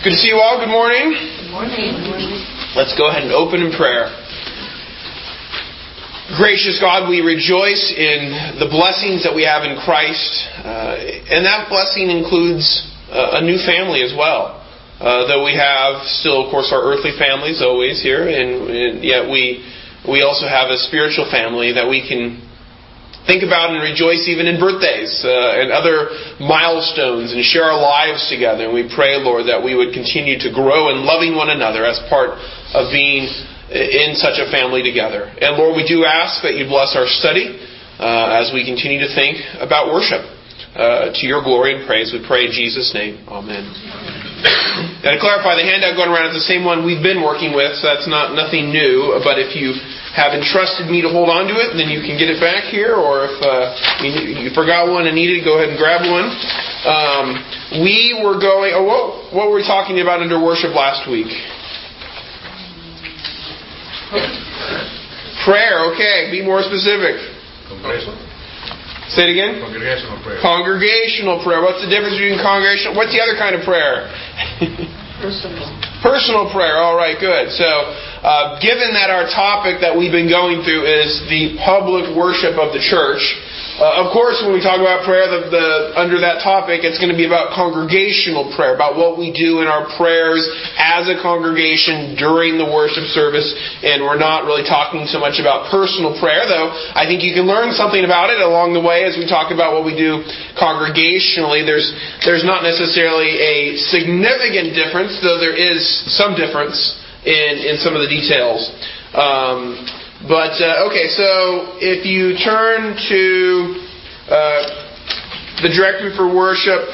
Good to see you all. Good morning. Good morning. Good morning. Let's go ahead and open in prayer. Gracious God, we rejoice in the blessings that we have in Christ. And that blessing includes a new family as well. Though we have still, of course, our earthly families always here. And yet we also have a spiritual family that we can think about and rejoice even in birthdays and other milestones and share our lives together. And we pray, Lord, that we would continue to grow in loving one another as part of being in such a family together. And Lord, we do ask that you bless our study as we continue to think about worship. To your glory and praise, we pray in Jesus' name. Amen. Now to clarify, the handout going around is the same one we've been working with, so that's nothing new. But if you have entrusted me to hold on to it, then you can get it back here. Or if you forgot one and need it, go ahead and grab one. We were going... what were we talking about under worship last week? Prayer, okay. Be more specific. Say it again? Congregational prayer. Congregational prayer. What's the difference between congregational... What's the other kind of prayer? Personal prayer. All right, good. So, given that our topic that we've been going through is the public worship of the church, of course, when we talk about prayer, under that topic, it's going to be about congregational prayer, about what we do in our prayers as a congregation during the worship service. And we're not really talking so much about personal prayer, though I think you can learn something about it along the way as we talk about what we do congregationally. There's not necessarily a significant difference, though there is some difference in some of the details. Okay, so if you turn to the Directory for Worship,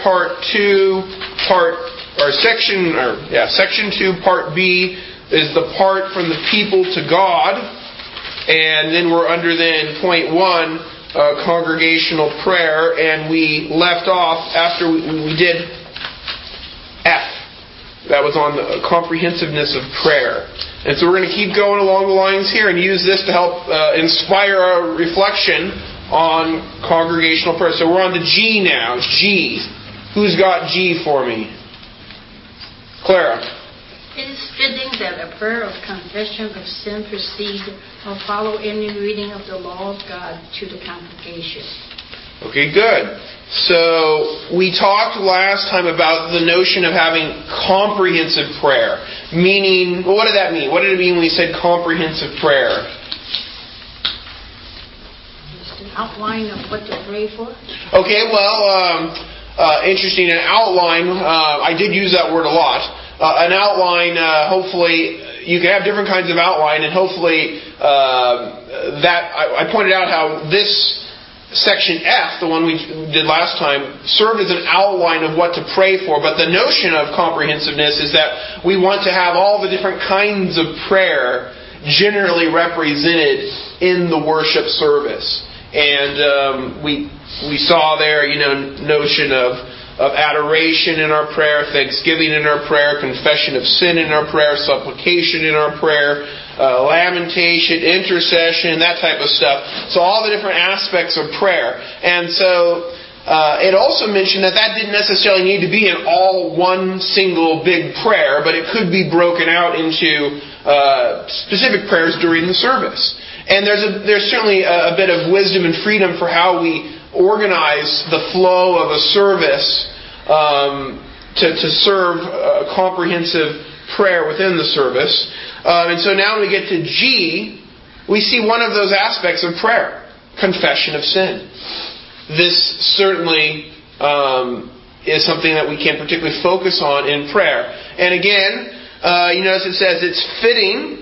Section 2, Part B is the part from the people to God, and then we're under Point 1, congregational prayer, and we left off after we did F. That was on the comprehensiveness of prayer. And so we're going to keep going along the lines here and use this to help inspire our reflection on congregational prayer. So we're on to G now. It's G. Who's got G for me? Clara. It is fitting that a prayer of confession of sin precede or follow any reading of the law of God to the congregation. Okay, good. So we talked last time about the notion of having comprehensive prayer. Meaning, well, what did that mean? What did it mean when we said comprehensive prayer? Just an outline of what to pray for. Okay, well, interesting. An outline, I did use that word a lot. An outline, hopefully, you can have different kinds of outline, and hopefully I pointed out how this Section F, the one we did last time, served as an outline of what to pray for. But the notion of comprehensiveness is that we want to have all the different kinds of prayer generally represented in the worship service. And we saw there, notion of adoration in our prayer, thanksgiving in our prayer, confession of sin in our prayer, supplication in our prayer, lamentation, intercession, that type of stuff. So all the different aspects of prayer. And so it also mentioned that didn't necessarily need to be in all one single big prayer, but it could be broken out into specific prayers during the service. And there's certainly a bit of wisdom and freedom for how we organize the flow of a service to serve a comprehensive prayer within the service. And so now when we get to G, we see one of those aspects of prayer, confession of sin. This certainly is something that we can particularly focus on in prayer. And again, you notice it says it's fitting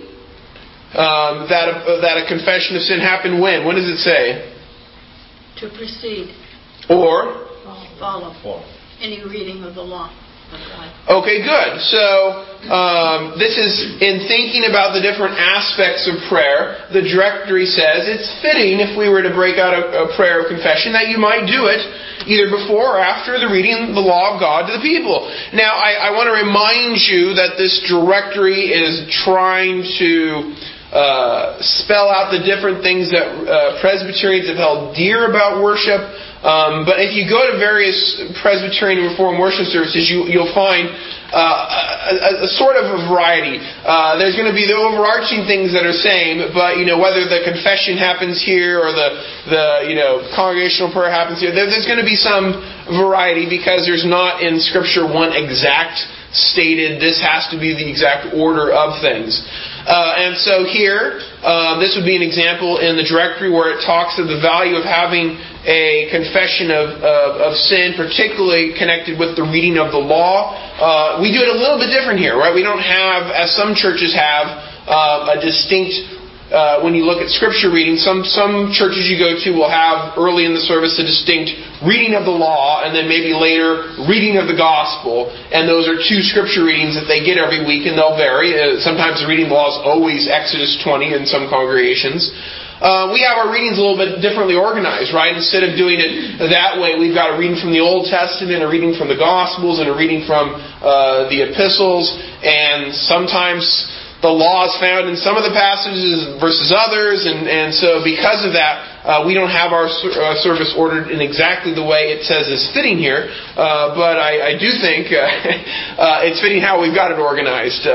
that a confession of sin happen when? When does it say? To precede. Or? Follow. Any reading of the law. Okay, good. So, this is in thinking about the different aspects of prayer. The directory says it's fitting, if we were to break out a prayer of confession, that you might do it either before or after the reading of the law of God to the people. Now, I want to remind you that this directory is trying to spell out the different things that Presbyterians have held dear about worship. But if you go to various Presbyterian and Reformed worship services, you'll find a sort of a variety. There's going to be the overarching things that are same, but whether the confession happens here or the congregational prayer happens here, there's going to be some variety because there's not in Scripture one exact stated this has to be the exact order of things. And so here, this would be an example in the directory where it talks of the value of having a confession of sin, particularly connected with the reading of the law. We do it a little bit different here, right? We don't have, as some churches have, a distinct when you look at Scripture reading, some churches you go to will have early in the service a distinct reading of the law, and then maybe later reading of the gospel. And those are two Scripture readings that they get every week, and they'll vary. Sometimes the reading of the law is always Exodus 20 in some congregations. We have our readings a little bit differently organized, right? Instead of doing it that way, we've got a reading from the Old Testament, a reading from the Gospels, and a reading from the epistles. And sometimes the law is found in some of the passages versus others, and so because of that, we don't have our service ordered in exactly the way it says is fitting here, but I do think it's fitting how we've got it organized.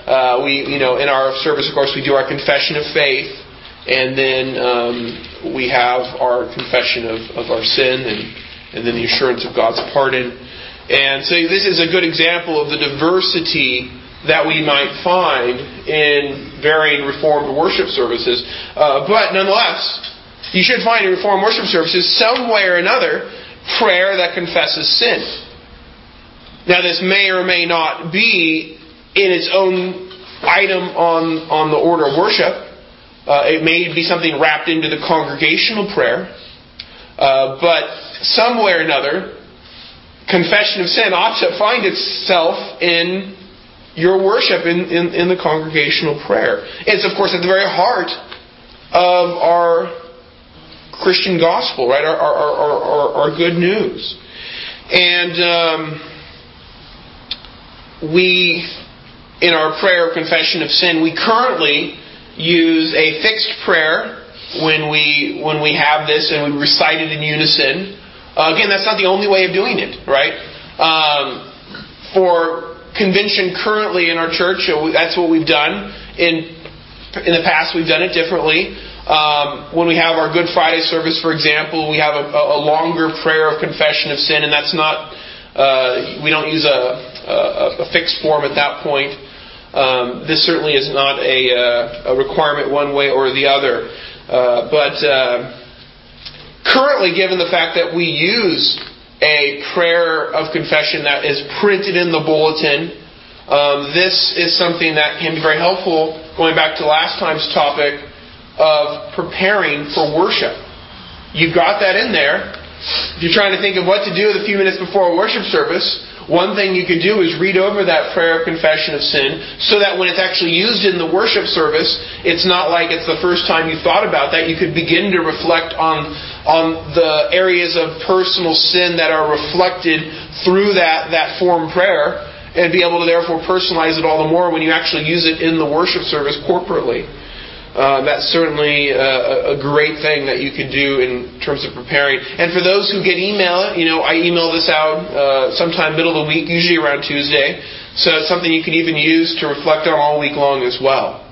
In our service, of course, we do our confession of faith, and then we have our confession of our sin, and then the assurance of God's pardon. And so this is a good example of the diversity that we might find in varying Reformed worship services. But nonetheless, you should find in Reformed worship services some way or another prayer that confesses sin. Now this may or may not be in its own item on the order of worship. It may be something wrapped into the congregational prayer. But some way or another, confession of sin ought to find itself in your worship in the congregational prayer. It's, of course, at the very heart of our Christian gospel, right? Our good news. And we, in our prayer of confession of sin, we currently use a fixed prayer when we have this and we recite it in unison. Again, that's not the only way of doing it, right? For convention currently in our church, that's what we've done. In the past, we've done it differently. When we have our Good Friday service, for example, we have a longer prayer of confession of sin, and that's not. We don't use a fixed form at that point. This certainly is not a requirement one way or the other. But currently, given the fact that we use a prayer of confession that is printed in the bulletin, this is something that can be very helpful, going back to last time's topic of preparing for worship. You've got that in there. If you're trying to think of what to do a few minutes before a worship service, one thing you could do is read over that prayer of confession of sin, so that when it's actually used in the worship service, it's not like it's the first time you thought about that. You could begin to reflect on the areas of personal sin that are reflected through that form prayer, and be able to therefore personalize it all the more when you actually use it in the worship service corporately. That's certainly a great thing that you can do in terms of preparing. And for those who get email, I email this out sometime middle of the week, usually around Tuesday. So it's something you can even use to reflect on all week long as well.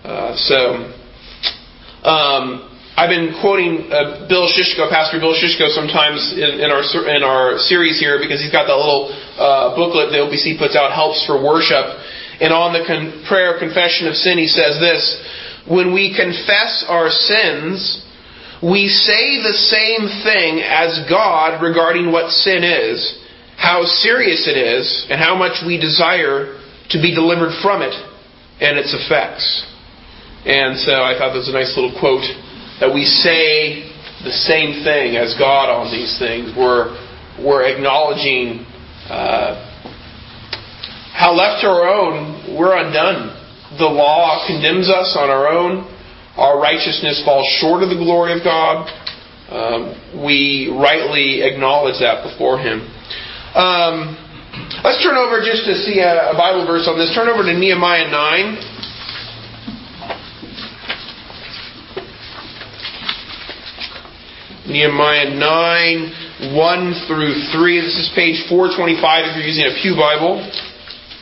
I've been quoting Bill Shishko, Pastor Bill Shishko, sometimes in our series here, because he's got that little booklet the OPC puts out, Helps for Worship. And on the prayer of confession of sin, he says this: when we confess our sins, we say the same thing as God regarding what sin is, how serious it is, and how much we desire to be delivered from it and its effects. And so I thought that was a nice little quote, that we say the same thing as God on these things. We're acknowledging how left to our own, we're undone. The law condemns us on our own. Our righteousness falls short of the glory of God. We rightly acknowledge that before Him. Let's turn over just to see a Bible verse on this. Turn over to Nehemiah 9. Nehemiah 9, 1 through 3. This is page 425 if you're using a Pew Bible.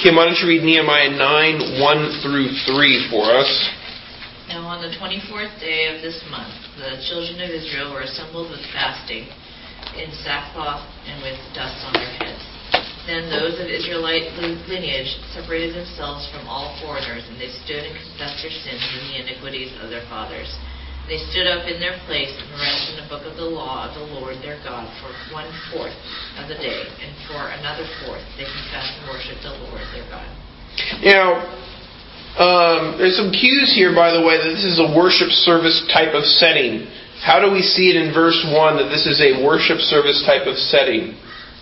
Kim, why don't you read Nehemiah 9, 1 through 3 for us? Now on the 24th day of this month, the children of Israel were assembled with fasting, in sackcloth and with dust on their heads. Then those of Israelite lineage separated themselves from all foreigners, and they stood and confessed their sins and the iniquities of their fathers. They stood up in their place and read from the book of the law of the Lord their God for 1/4 of the day, and for another 1/4 they confessed and worshipped the Lord their God. Now, there's some cues here, by the way, that this is a worship service type of setting. How do we see it in verse 1 that this is a worship service type of setting?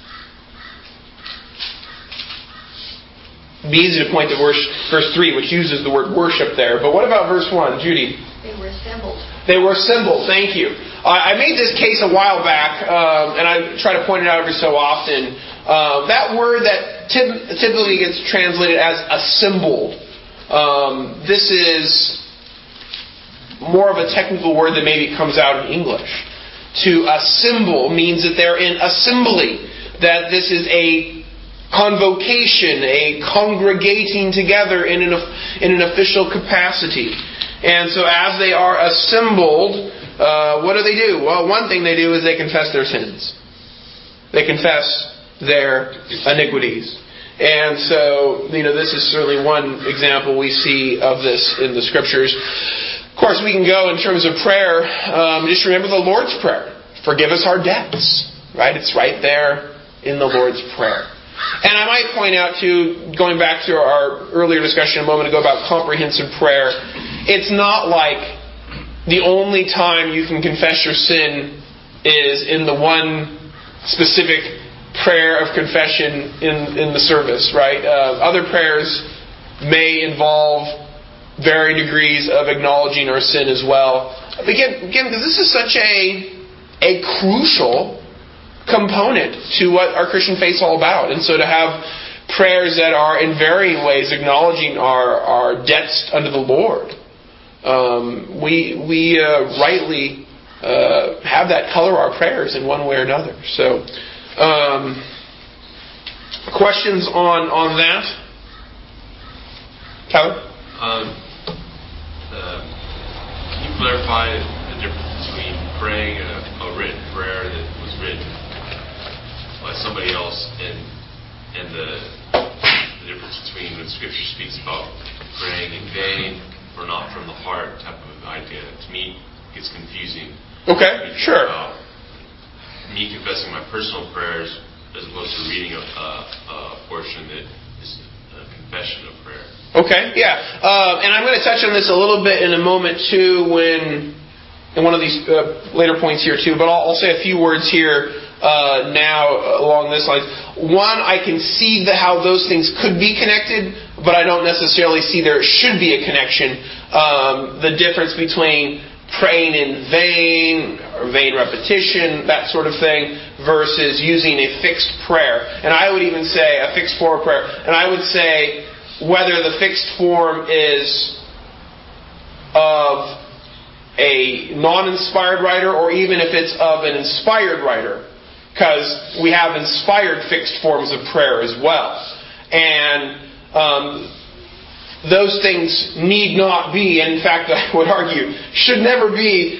It'd be easy to point to verse 3, which uses the word worship there. But what about verse 1, Judy? They were assembled. They were assembled. Thank you. I made this case a while back, and I try to point it out every so often. That word that typically gets translated as assembled. This is more of a technical word that maybe comes out in English. To assemble means that they're in assembly. That this is a convocation, a congregating together in an official capacity. And so as they are assembled, what do? Well, one thing they do is they confess their sins. They confess their iniquities. And so, this is certainly one example we see of this in the Scriptures. Of course, we can go in terms of prayer. Just remember the Lord's Prayer. Forgive us our debts. Right? It's right there in the Lord's Prayer. And I might point out, too, going back to our earlier discussion a moment ago about comprehensive prayer, it's not like the only time you can confess your sin is in the one specific prayer of confession in the service, right? Other prayers may involve varying degrees of acknowledging our sin as well. Again, because this is such a crucial component to what our Christian faith's all about. And so to have prayers that are in varying ways acknowledging our debts unto the Lord, we rightly have that color our prayers in one way or another. So, questions on that? Tyler? Can you clarify the difference between praying a written prayer that was written by somebody else and the difference between when Scripture speaks about praying in vain or not from the heart type of idea? To me, it gets confusing. Okay, sure. Me confessing my personal prayers as opposed to reading a portion that is a confession of prayer. Okay, yeah. And I'm going to touch on this a little bit in a moment too in one of these later points here too, but I'll say a few words here now along this line. One, I can see how those things could be connected, but I don't necessarily see there should be a connection. The difference between praying in vain, or vain repetition, that sort of thing, versus using a fixed prayer. And I would even say a fixed form of prayer. And I would say whether the fixed form is of a non-inspired writer or even if it's of an inspired writer. Because we have inspired fixed forms of prayer as well. And those things need not be, and in fact I would argue, should never be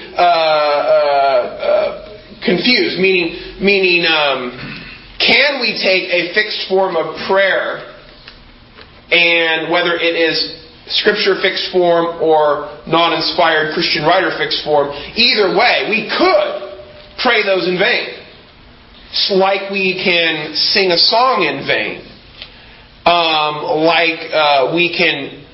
confused. Meaning, can we take a fixed form of prayer and whether it is Scripture fixed form or non-inspired Christian writer fixed form, either way, we could pray those in vain. It's like we can sing a song in vain. We can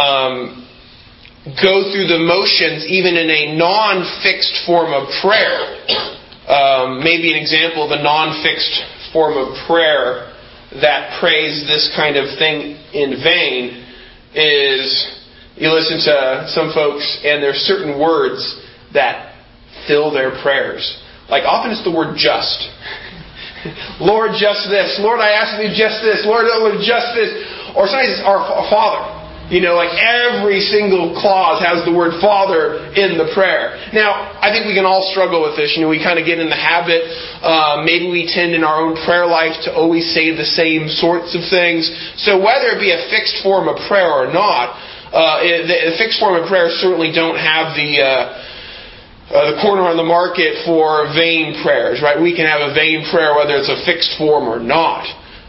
go through the motions even in a non-fixed form of prayer. Maybe an example of a non-fixed form of prayer that prays this kind of thing in vain is you listen to some folks and there's certain words that fill their prayers. Like often it's the word just. Lord, just this. Lord, I ask of you just this. Lord, just this. Or sometimes it's our Father. Like every single clause has the word Father in the prayer. Now, I think we can all struggle with this. We kind of get in the habit. Maybe we tend in our own prayer life to always say the same sorts of things. So whether it be a fixed form of prayer or not, the fixed form of prayer certainly don't have the corner on the market for vain prayers, right? We can have a vain prayer whether it's a fixed form or not.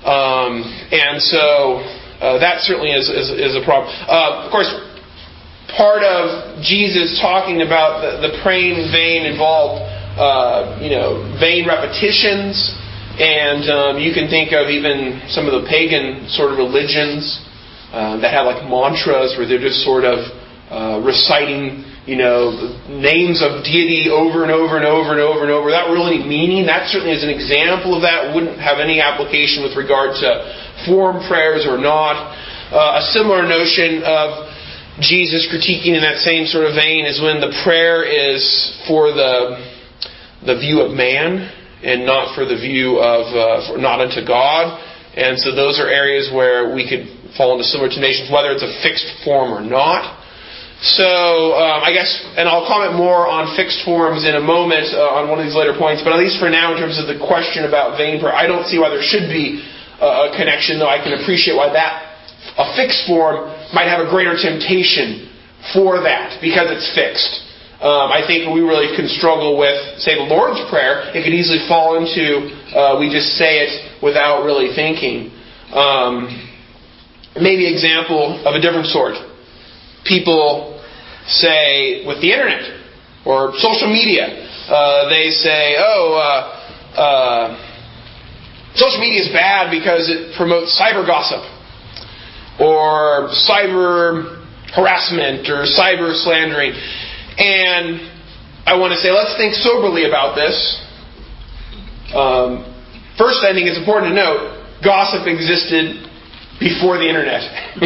That certainly is a problem. Of course, part of Jesus talking about the praying in vain involved, vain repetitions, and you can think of even some of the pagan sort of religions that have like mantras where they're just sort of reciting, names of deity over and over and over and over and over without really any meaning. That certainly is an example of that. Wouldn't have any application with regard to form prayers or not. A similar notion of Jesus critiquing in that same sort of vein is when the prayer is for the view of man and not for the view of not unto God. And so those are areas where we could fall into similar temptations, whether it's a fixed form or not. So, I guess, and I'll comment more on fixed forms in a moment on one of these later points, but at least for now, in terms of the question about vain prayer, I don't see why there should be a connection, though I can appreciate why a fixed form might have a greater temptation for that, because it's fixed. I think we really can struggle with, say, the Lord's Prayer. It could easily fall into, we just say it without really thinking. Maybe example of a different sort. People say with the internet or social media, they say, social media is bad because it promotes cyber gossip or cyber harassment or cyber slandering. And I want to say, let's think soberly about this. First, I think it's important to note, gossip existed before the internet.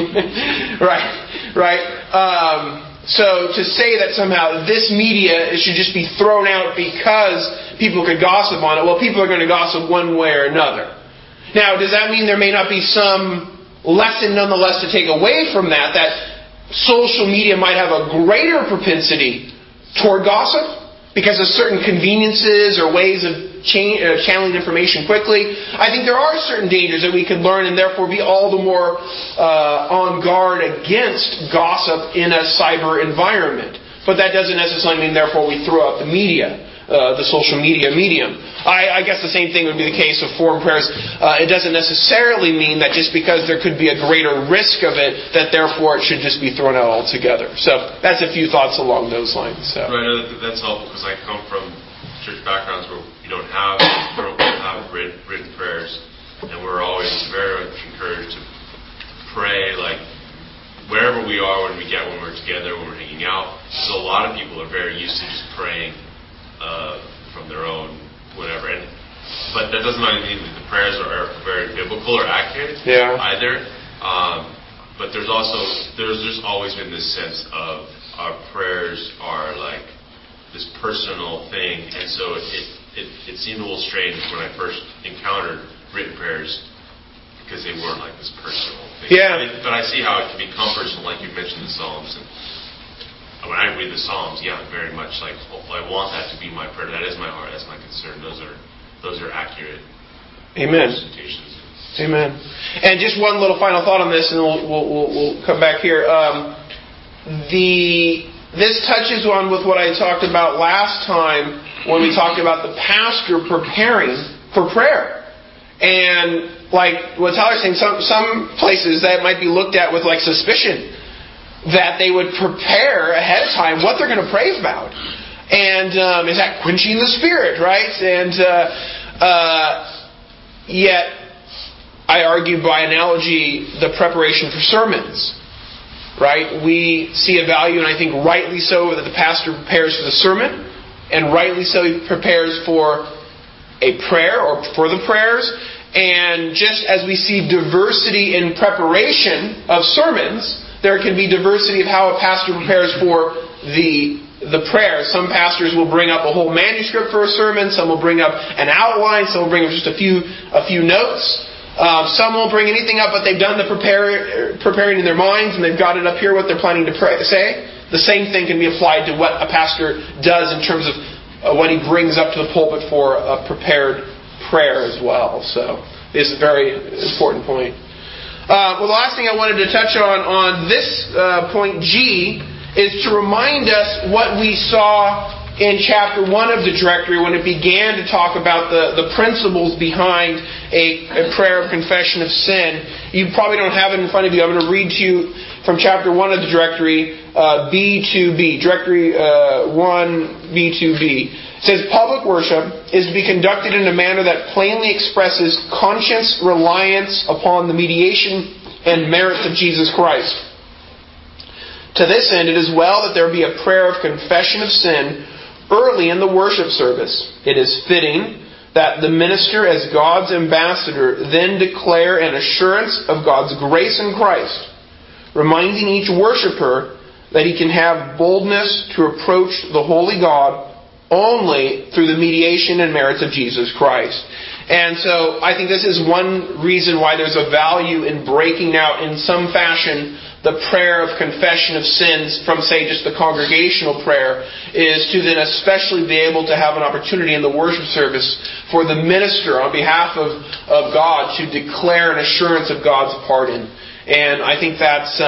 Right? So to say that somehow this media should just be thrown out because people could gossip on it, well, people are going to gossip one way or another. Now, does that mean there may not be some lesson nonetheless to take away from that social media might have a greater propensity toward gossip because of certain conveniences or ways of channeling information quickly? I think there are certain dangers that we could learn and therefore be all the more on guard against gossip in a cyber environment. But that doesn't necessarily mean therefore we throw out the media, the social media medium. I guess the same thing would be the case of form prayers. It doesn't necessarily mean that just because there could be a greater risk of it, that therefore it should just be thrown out altogether. So that's a few thoughts along those lines. So. Right, that's helpful because I come from church backgrounds where we don't have written prayers, and we're always very much encouraged to pray like wherever we are when we're together, when we're hanging out. So a lot of people are very used to just praying from their own whatever, but that doesn't mean that the prayers are very biblical or accurate either. But there's always been this sense of our prayers are like this personal thing, and so it seemed a little strange when I first encountered written prayers because they weren't like this personal thing. Yeah. But I see how it can become personal, like you mentioned the Psalms. And when I read the Psalms, very much like I want that to be my prayer. That is my heart. That's my concern. Those are accurate. Amen. Representations. Amen. And just one little final thought on this, and we'll come back here. This touches on with what I talked about last time when we talked about the pastor preparing for prayer. And like what Tyler's saying, some places that might be looked at with like suspicion, that they would prepare ahead of time what they're going to pray about. And is that quenching the spirit, right? And yet, I argue by analogy, the preparation for sermons. Right? We see a value, and I think rightly so, that the pastor prepares for the sermon, and rightly so he prepares for a prayer or for the prayers. And just as we see diversity in preparation of sermons, there can be diversity of how a pastor prepares for the prayer. Some pastors will bring up a whole manuscript for a sermon. Some will bring up an outline. Some will bring up just a few notes. Some won't bring anything up, but they've done the preparing in their minds, and they've got it up here what they're planning to say. The same thing can be applied to what a pastor does in terms of what he brings up to the pulpit for a prepared prayer as well. So this is a very important point. Well, the last thing I wanted to touch on this point G is to remind us what we saw in chapter 1 of the directory when it began to talk about the principles behind a prayer of confession of sin. You probably don't have it in front of you. I'm going to read to you from chapter 1 of the directory, B to B. Directory 1, B to B. It says, public worship is to be conducted in a manner that plainly expresses conscious reliance upon the mediation and merits of Jesus Christ. To this end, it is well that there be a prayer of confession of sin early in the worship service. It is fitting that the minister, as God's ambassador, then declare an assurance of God's grace in Christ, reminding each worshiper that he can have boldness to approach the holy God only through the mediation and merits of Jesus Christ. And so I think this is one reason why there's a value in breaking out in some fashion the prayer of confession of sins from, say, just the congregational prayer, is to then especially be able to have an opportunity in the worship service for the minister on behalf of God to declare an assurance of God's pardon. And I think that's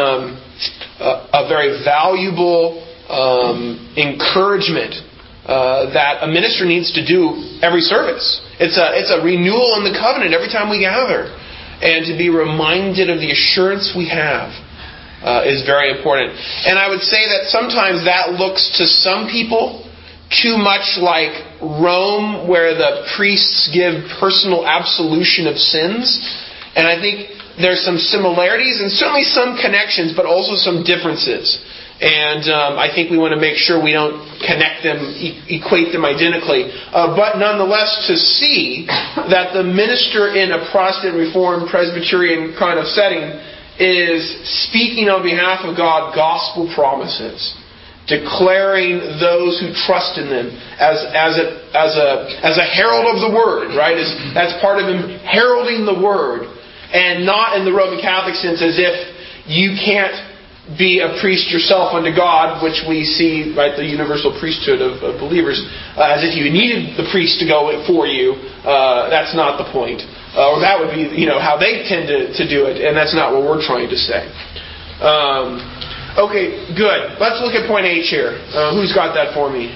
a very valuable encouragement that a minister needs to do every service. It's a renewal in the covenant every time we gather. And to be reminded of the assurance we have is very important. And I would say that sometimes that looks to some people too much like Rome, where the priests give personal absolution of sins. And I think there's some similarities and certainly some connections, but also some differences. And I think we want to make sure we don't connect them, equate them identically. But nonetheless, to see that the minister in a Protestant, Reformed, Presbyterian kind of setting is speaking on behalf of God gospel promises, declaring those who trust in them as a herald of the Word, right? That's part of him heralding the Word, and not in the Roman Catholic sense as if you can't be a priest yourself unto God, which we see, right, the universal priesthood of believers, as if you needed the priest to go for you. That's not the point. Or that would be, how they tend to do it, and that's not what we're trying to say. Okay, good. Let's look at point H here. Who's got that for me?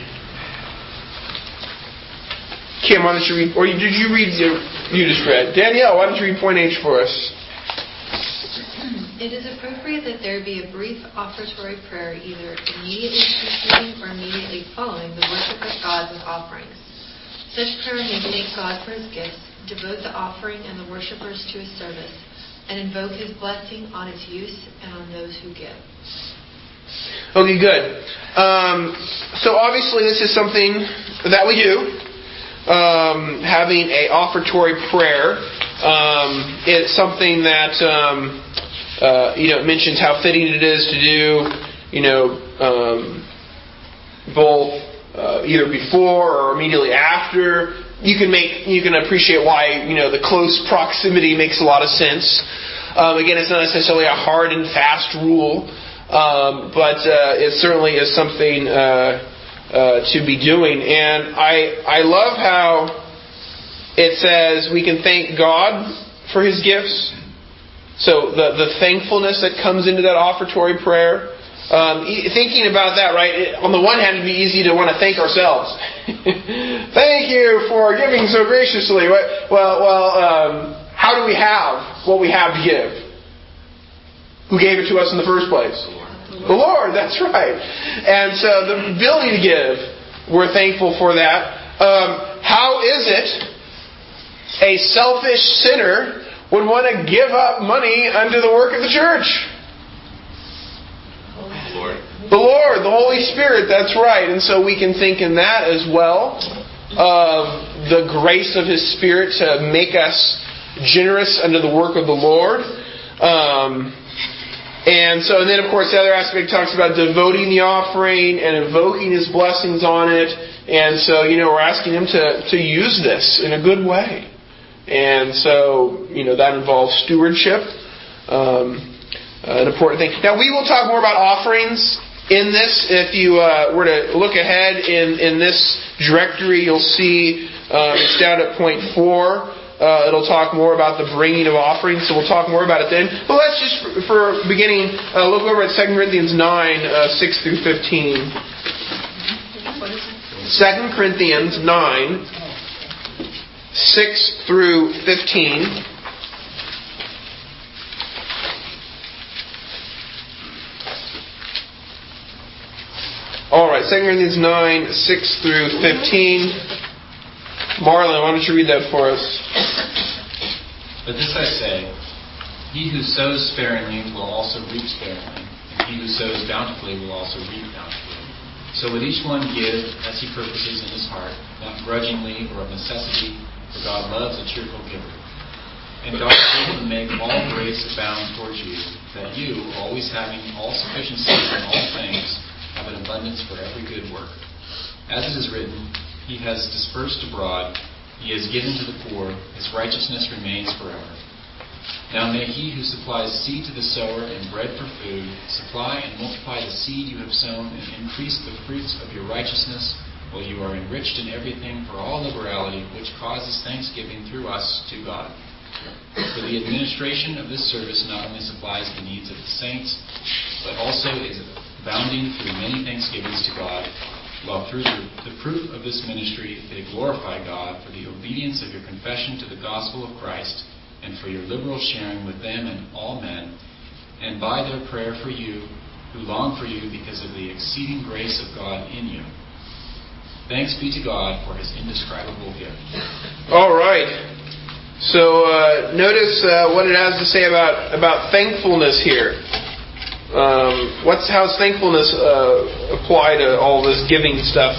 Kim, why don't you read? Or did you read? You just read. Danielle, why don't you read point H for us? It is appropriate that there be a brief offertory prayer either immediately preceding or immediately following the worship of God with offerings. Such prayer may thank God for His gifts, devote the offering and the worshipers to His service, and invoke His blessing on its use and on those who give. Okay, good. So obviously this is something that we do. Having an offertory prayer. It's something that it mentions how fitting it is to do, both either before or immediately after. You can appreciate why the close proximity makes a lot of sense. Again, it's not necessarily a hard and fast rule, but it certainly is something to be doing. And I love how it says we can thank God for His gifts. So the thankfulness that comes into that offertory prayer. Thinking about that, right? On the one hand, it'd be easy to want to thank ourselves. Thank you for giving so graciously. Well, how do we have what we have to give? Who gave it to us in the first place? The Lord, that's right. And so the ability to give, we're thankful for that. How is it a selfish sinner would want to give up money unto the work of the church? The Lord, the Holy Spirit, that's right. And so we can think in that as well, of the grace of His Spirit to make us generous unto the work of the Lord. And then, of course, the other aspect talks about devoting the offering and invoking His blessings on it. And so, we're asking Him to use this in a good way. And so, that involves stewardship. An important thing. Now, we will talk more about offerings in this. If you were to look ahead in this directory, you'll see it's down at point 4. It'll talk more about the bringing of offerings, so we'll talk more about it then. But let's just, for beginning, look over at 2 Corinthians 9, 6 through 15. 2 Corinthians 9, 6 through 15. All right, 2 Corinthians 9, 6 through 15. Marlon, why don't you read that for us? But this I say, he who sows sparingly will also reap sparingly, and he who sows bountifully will also reap bountifully. So let each one give as he purposes in his heart, not grudgingly or of necessity, for God loves a cheerful giver. And God is able to make all grace abound towards you, that you, always having all sufficiency in all things, have an abundance for every good work. As it is written, he has dispersed abroad, he has given to the poor, his righteousness remains forever. Now may he who supplies seed to the sower and bread for food, supply and multiply the seed you have sown and increase the fruits of your righteousness, while you are enriched in everything for all liberality, which causes thanksgiving through us to God. For the administration of this service not only supplies the needs of the saints, but also is abounding through many thanksgivings to God, while through the proof of this ministry they glorify God for the obedience of your confession to the gospel of Christ, and for your liberal sharing with them and all men, and by their prayer for you, who long for you because of the exceeding grace of God in you. Thanks be to God for his indescribable gift. All right. So notice what it has to say about thankfulness here. How's thankfulness apply to all this giving stuff?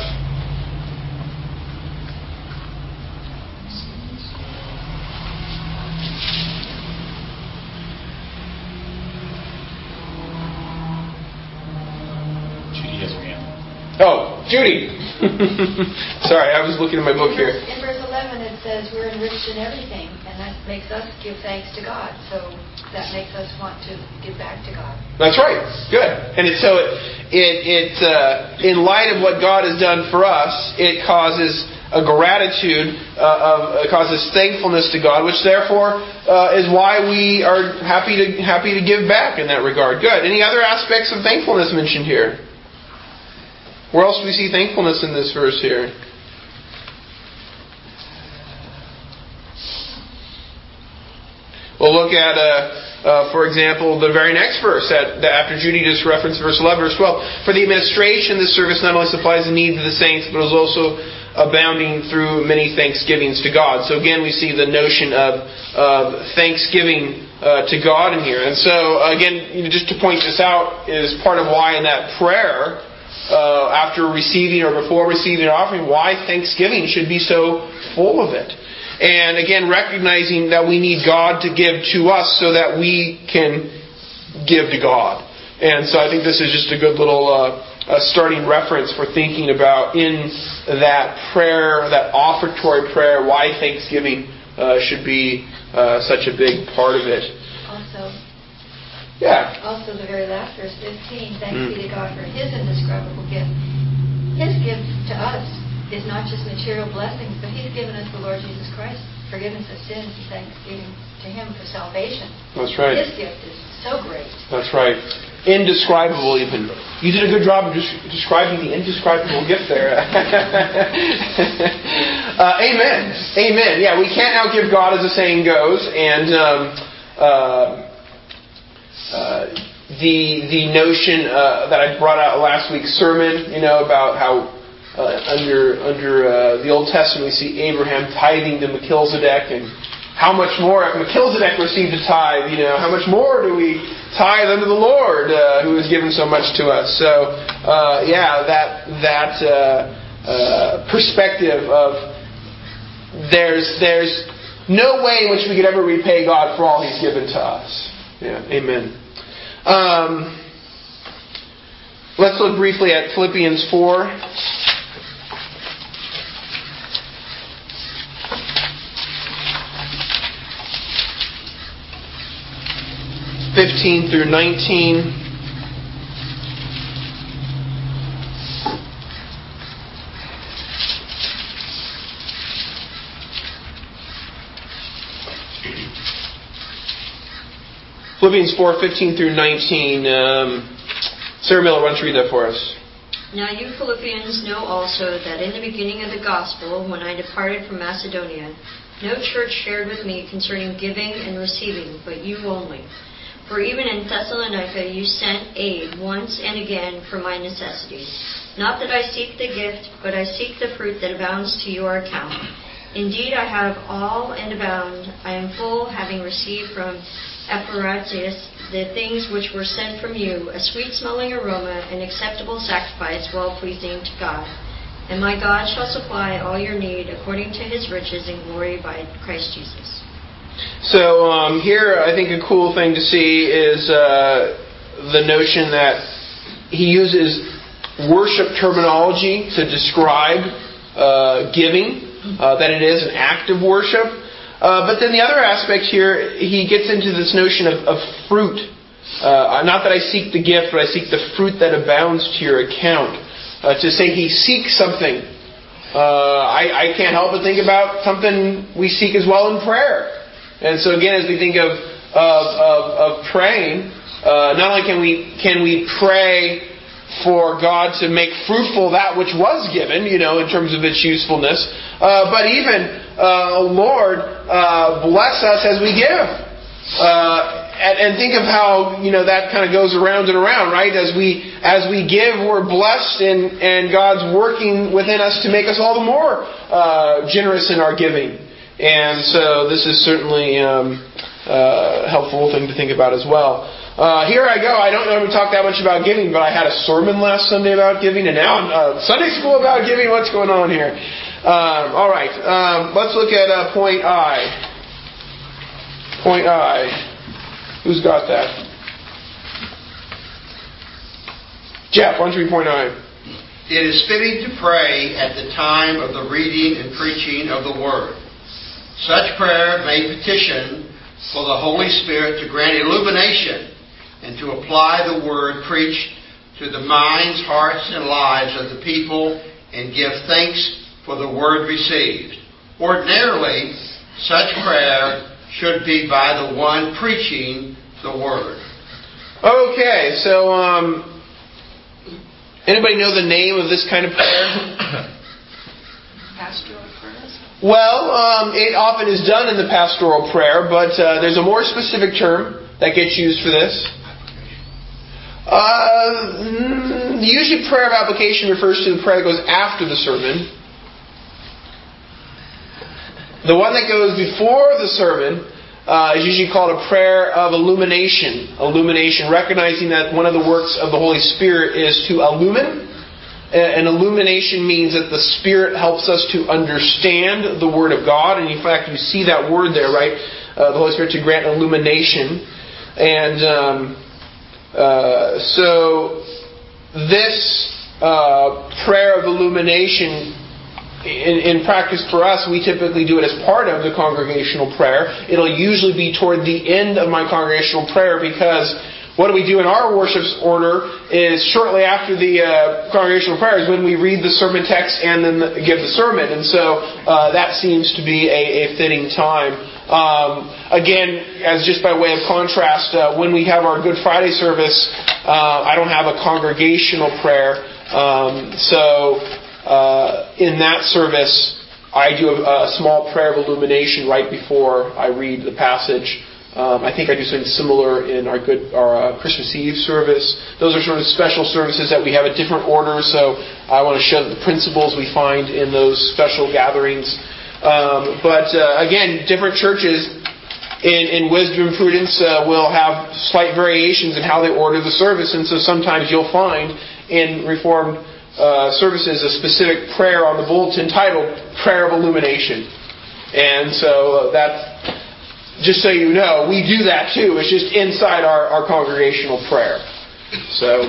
Judy has her hand. Oh, Judy. Sorry, I was looking at my book here. In verse 11 it says we're enriched in everything, and that makes us give thanks to God. So that makes us want to give back to God. That's right. Good. And in light of what God has done for us, it causes a gratitude, it causes thankfulness to God, which therefore is why we are happy to give back in that regard. Good. Any other aspects of thankfulness mentioned here? Where else do we see thankfulness in this verse here? We'll look at, for example, the very next verse, after Judy just referenced verse 11, verse 12. For the administration, this service not only supplies the needs of the saints, but is also abounding through many thanksgivings to God. So again, we see the notion of thanksgiving to God in here. And so, again, just to point this out, is part of why in that prayer, after receiving or before receiving an offering, why thanksgiving should be so full of it. And again, recognizing that we need God to give to us so that we can give to God. And so I think this is just a good little starting reference for thinking about in that prayer, that offertory prayer, why thanksgiving should be such a big part of it. Also, the very last verse, 15, thanks be to God for his indescribable gift. His gift to us is not just material blessings, but he's given us the Lord Jesus Christ, forgiveness of sins, and thanksgiving to him for salvation. That's right. His gift is so great. That's right. Indescribable even. You did a good job of describing the indescribable gift there. Amen. Amen. Yeah, we can't outgive God, as the saying goes, and the notion that I brought out last week's sermon, about how under the Old Testament we see Abraham tithing to Melchizedek, and how much more if Melchizedek received a tithe, how much more do we tithe unto the Lord who has given so much to us? So that perspective of there's no way in which we could ever repay God for all he's given to us. Yeah, amen. Let's look briefly at Philippians 4. 15 through 19. Philippians 4:15 through 19. Sarah Miller, why don't you read that for us? Now you Philippians know also that in the beginning of the gospel, when I departed from Macedonia, no church shared with me concerning giving and receiving, but you only. For even in Thessalonica you sent aid once and again for my necessities. Not that I seek the gift, but I seek the fruit that abounds to your account. Indeed, I have all and abound. I am full, having received from Epaphroditus the things which were sent from you, a sweet-smelling aroma, an acceptable sacrifice, well-pleasing to God. And my God shall supply all your need according to His riches and glory by Christ Jesus. So here, I think a cool thing to see is the notion that he uses worship terminology to describe giving, that it is an act of worship. But then the other aspect here, he gets into this notion of fruit. Not that I seek the gift, but I seek the fruit that abounds to your account. To say he seeks something. I can't help but think about something we seek as well in prayer. And so again, as we think of praying, not only can we pray for God to make fruitful that which was given, in terms of its usefulness, but even, Lord, bless us as we give. And think of how, that kind of goes around and around, right? As we give, we're blessed, and God's working within us to make us all the more generous in our giving. And so this is certainly a helpful thing to think about as well. Here I go. I don't normally talk that much about giving, but I had a sermon last Sunday about giving, and now I'm Sunday school about giving. What's going on here? All right. Let's look at point I. Point I. Who's got that? Jeff, why don't you read point I? It is fitting to pray at the time of the reading and preaching of the Word. Such prayer may petition for the Holy Spirit to grant illumination and to apply the Word preached to the minds, hearts, and lives of the people, and give thanks for the Word received. Ordinarily, such prayer should be by the one preaching the Word. Okay, so anybody know the name of this kind of prayer? Pastoral prayers? Well, it often is done in the pastoral prayer, but there's a more specific term that gets used for this. Usually prayer of application refers to the prayer that goes after the sermon. The one that goes before the sermon is usually called a prayer of illumination. Illumination, recognizing that one of the works of the Holy Spirit is to illumine. An illumination means that the Spirit helps us to understand the Word of God. And in fact, you see that word there, right? The Holy Spirit to grant illumination. And so this prayer of illumination, in practice for us, we typically do it as part of the congregational prayer. It'll usually be toward the end of my congregational prayer, because what we do in our worship order is shortly after the congregational prayer is when we read the sermon text and then give the sermon. And so that seems to be a fitting time. Again, as just by way of contrast, when we have our Good Friday service, I don't have a congregational prayer. In that service, I do a small prayer of illumination right before I read the passage. I think I do something similar in our Christmas Eve service. Those are sort of special services that we have a different order, so I want to show the principles we find in those special gatherings. But again, different churches in wisdom and prudence will have slight variations in how they order the service, and so sometimes you'll find in Reformed services a specific prayer on the bulletin titled Prayer of Illumination. And so that's, just so you know, we do that too. It's just inside our congregational prayer. So,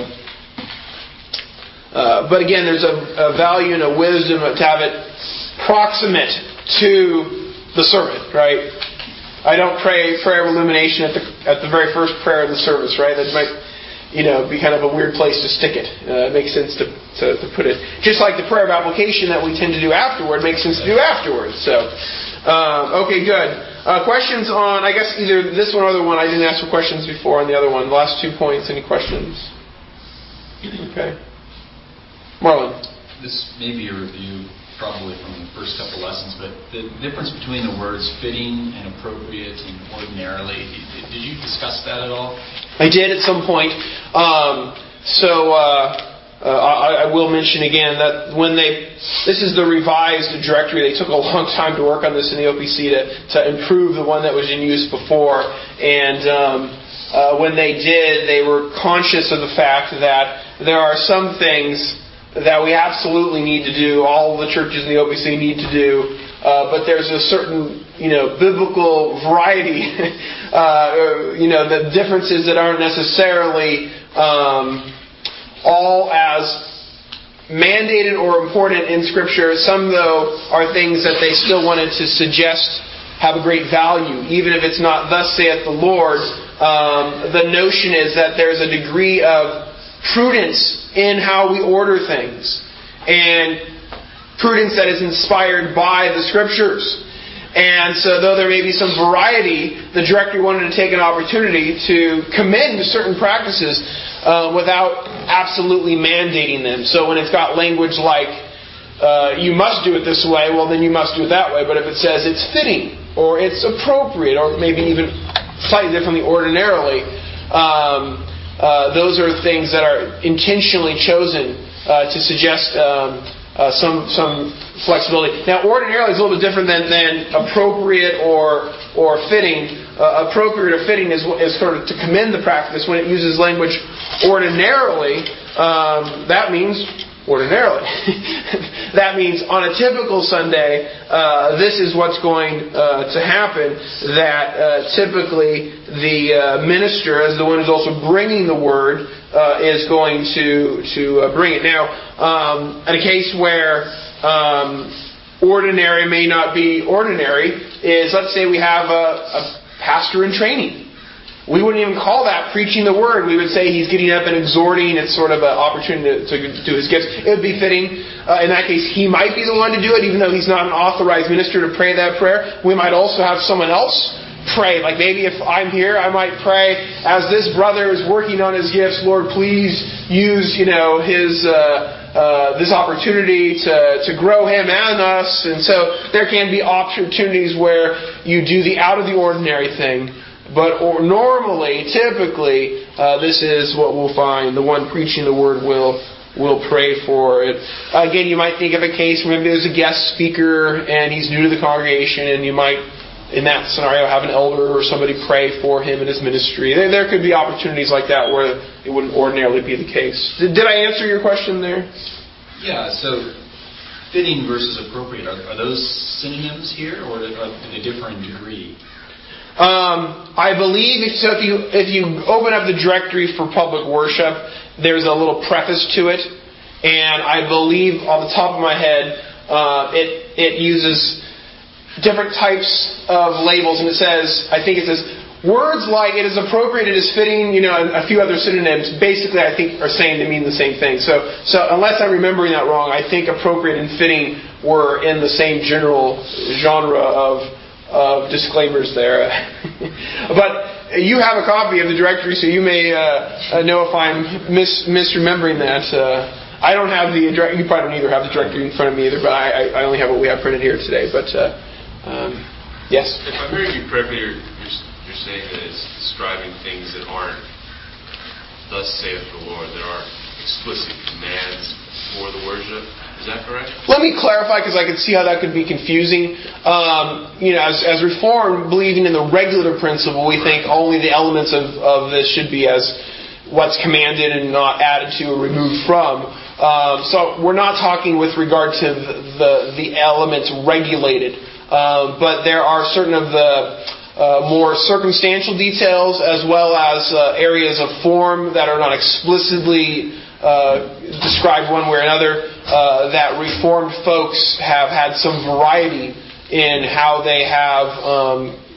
but again, there's a value and a wisdom to have it proximate to the sermon, right? I don't pray prayer of illumination at the very first prayer of the service, right? That might, be kind of a weird place to stick it. It makes sense to put it. Just like the prayer of application that we tend to do afterward makes sense to do afterwards. So, okay, good. Questions on, I guess, either this one or the other one. I didn't ask for questions before on the other one. The last 2 points. Any questions? Okay. Marlon. This may be a review probably from the first couple lessons, but the difference between the words fitting and appropriate and ordinarily, did you discuss that at all? I did at some point. I will mention again that this is the revised directory. They took a long time to work on this in the OPC to improve the one that was in use before. And when they did, they were conscious of the fact that there are some things that we absolutely need to do, all the churches in the OPC need to do, but there's a certain, biblical variety, the differences that aren't necessarily all as mandated or important in Scripture. Some, though, are things that they still wanted to suggest have a great value, even if it's not thus saith the Lord. The notion is that there's a degree of prudence in how we order things, and prudence that is inspired by the Scriptures. And so though there may be some variety, the directory wanted to take an opportunity to commend certain practices without absolutely mandating them. So when it's got language like, you must do it this way, well then you must do it that way. But if it says it's fitting, or it's appropriate, or maybe even slightly differently ordinarily, those are things that are intentionally chosen to suggest some flexibility. Now, ordinarily is a little bit different than appropriate or fitting. Appropriate or fitting is sort of to commend the practice. When it uses language ordinarily, that means ordinarily. That means on a typical Sunday, this is what's going to happen, that typically the minister, as the one who's also bringing the word, is going to bring it. Now, in a case where ordinary may not be ordinary is, let's say we have a pastor in training. We wouldn't even call that preaching the word. We would say he's getting up and exhorting. It's sort of an opportunity to do his gifts. It would be fitting. In that case, he might be the one to do it, even though he's not an authorized minister to pray that prayer. We might also have someone else pray. Like maybe if I'm here, I might pray, as this brother is working on his gifts, Lord, please use, his this opportunity to grow him and us. And so there can be opportunities where you do the out of the ordinary thing. But normally, typically, this is what we'll find. The one preaching the word will pray for it. Again, you might think of a case where maybe there's a guest speaker and he's new to the congregation, and you might, in that scenario, have an elder or somebody pray for him in his ministry. There could be opportunities like that where it wouldn't ordinarily be the case. Did I answer your question there? Yeah, so fitting versus appropriate, are those synonyms here, or do they differ in degree? I believe if you open up the directory for public worship, there's a little preface to it, and I believe off the top of my head, it uses different types of labels, and I think it says words like it is appropriate, it is fitting, a few other synonyms. Basically, I think are saying to mean the same thing. So unless I'm remembering that wrong, I think appropriate and fitting were in the same general genre of disclaimers there. But you have a copy of the directory, so you may know if I'm misremembering that. I don't have the directory. You probably don't either have the directory in front of me either, but I only have what we have printed here today. But yes? If I'm hearing you correctly, you're saying that it's describing things that aren't thus saith the Lord. There aren't explicit commands for the worship. Is that correct? Let me clarify, because I can see how that could be confusing. As Reformed, believing in the regulator principle, we think only the elements of this should be as what's commanded and not added to or removed from. So we're not talking with regard to the elements regulated, but there are certain of the more circumstantial details, as well as areas of form that are not explicitly described one way or another, that Reformed folks have had some variety in how they have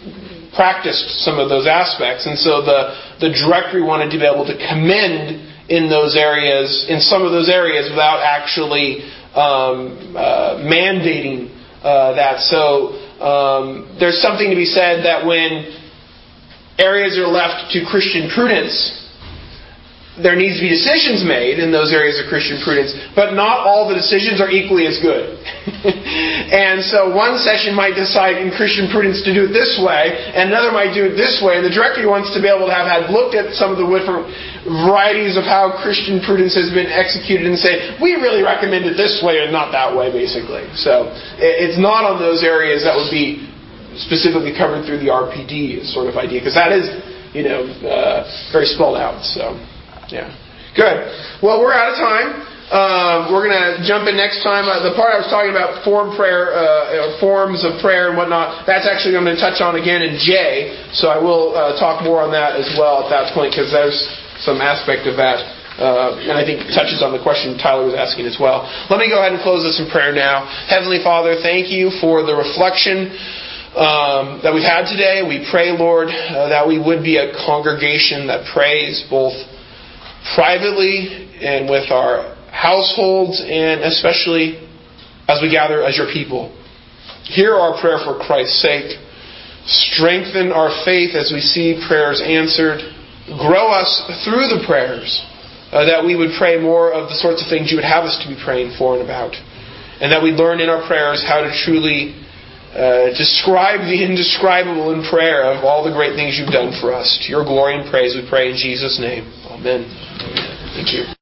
practiced some of those aspects. And so the directory wanted to be able to commend in those areas, in some of those areas, without actually mandating that. So there's something to be said that when areas are left to Christian prudence, there needs to be decisions made in those areas of Christian prudence, but not all the decisions are equally as good. And so one session might decide in Christian prudence to do it this way, and another might do it this way, and the directory wants to be able to have had looked at some of the different varieties of how Christian prudence has been executed and say, we really recommend it this way and not that way, basically. So it's not on those areas that would be specifically covered through the RPD sort of idea, because that is, very spelled out. So, yeah. Good. Well, we're out of time. We're going to jump in next time. The part I was talking about forms of prayer and whatnot, that's actually I'm going to touch on again in J. So I will talk more on that as well at that point, because there's some aspect of that. And I think it touches on the question Tyler was asking as well. Let me go ahead and close this in prayer now. Heavenly Father, thank you for the reflection that we've had today. We pray, Lord, that we would be a congregation that prays both privately and with our households, and especially as we gather as your people. Hear our prayer for Christ's sake. Strengthen our faith as we see prayers answered. Grow us through the prayers, that we would pray more of the sorts of things you would have us to be praying for and about. And that we'd learn in our prayers how to truly describe the indescribable in prayer of all the great things you've done for us. To your glory and praise we pray in Jesus' name. Amen. Thank you.